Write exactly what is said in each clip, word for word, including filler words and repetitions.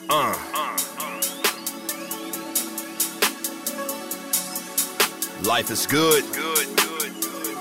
Uh. Life is good. Good, good, good.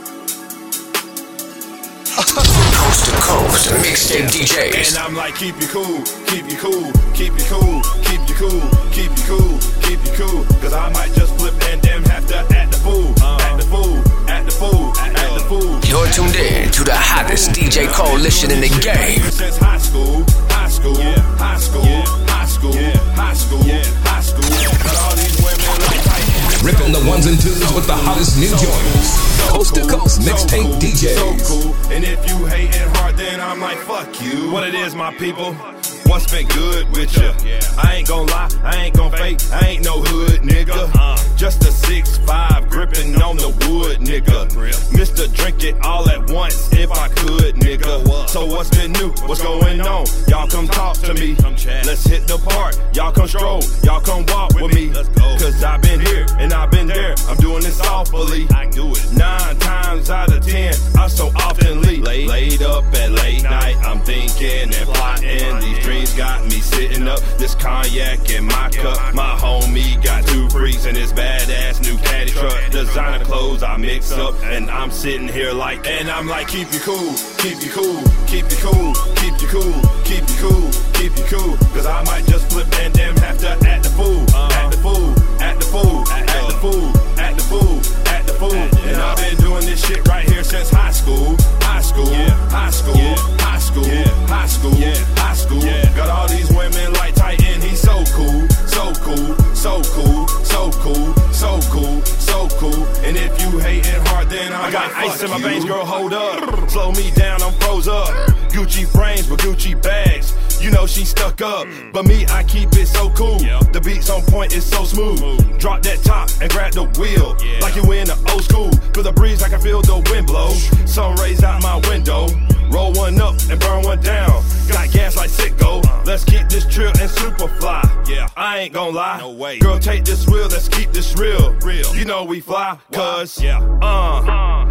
Coast to coast, mixtape D Js. And I'm like, keep you cool, keep you cool, keep you cool, keep you cool, keep you cool, keep you cool. Cause I might just flip and damn have to act the fool, act the fool, act the fool, act the fool. You're tuned in to the hottest D J coalition in the game. Since high school, high school, high school, high school, high school, high school. But all these women like ripping the ones and twos with the hottest new joints. Coast to coast mixtape D Js. So cool. And if you hating hard, then I'm like, fuck you. What it is, my people? What's been good with ya? I ain't gon' lie, I ain't gon' fake, I ain't no hood, nigga. Just a six five gripping on the wood, nigga. Mister Drink it all at once if I could, nigga. So what's been new? What's going on? Y'all come talk to me. Let's hit the park. Y'all come stroll. Y'all come walk with me. Cause I've been here and I've been there. I'm doing this awfully. I do it nine times out of ten. I so often leave. Laid up at late night. I'm thinking and plotting. These dreams got me sitting up. This cognac in my cup. My homie got two freaks in his badass new caddy truck. Designer clothes I mix up. And I'm sitting here like, and I'm like, keep you cool, keep you cool, keep you cool, keep you cool, keep you cool, keep you cool. Cause I might just flip and damn have to act the fool, act the fool, act the fool, act the fool, act the fool, act the fool. And I've been doing this shit right here since high school, high school, high school, high school, high school, high school. Got all these women like Titan, he's so cool, so cool, so cool, so cool, so cool, so cool. And if you hating hard, then I'm I got like, ice in my veins, girl, hold up. Slow me down, I'm froze up. Gucci frames with Gucci bags. You know she stuck up, but me, I keep it so cool. The beats on point is so smooth. Drop that top and grab the wheel, like you in the old school. Feel the breeze, I can feel the wind blow. Sun rays out my window. Roll one up and burn one down. Got gas like Sicko. Let's keep this trill and super fly. Yeah, I ain't gon' lie. No way. Girl, take this wheel. Let's keep this real. Real. You know we fly, cause yeah. Uh,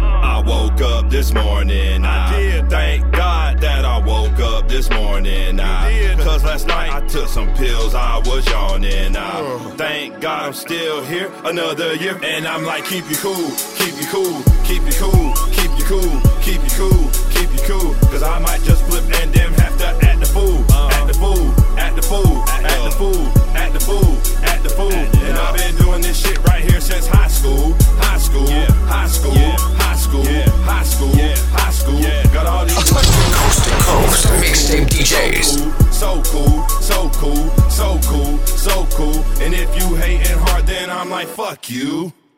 I woke up this morning. I did. Thank God that I woke up this morning. I did. Cause last night I took some pills. I was yawning. I thank God I'm still here another year. And I'm like, keep you cool, keep you cool, keep you cool, keep you cool, keep you cool, keep you cool. Cause I might just flip and damn have to act the fool, act the fool, act the fool, act the fool, act the fool, act the fool. And I've been doing this shit right here since high school, high school, high school, high school, high school, high school. Got all these coast to coast mixtape D Js. So cool, so cool, so cool, so cool. And if you hating hard, then I'm like, fuck you.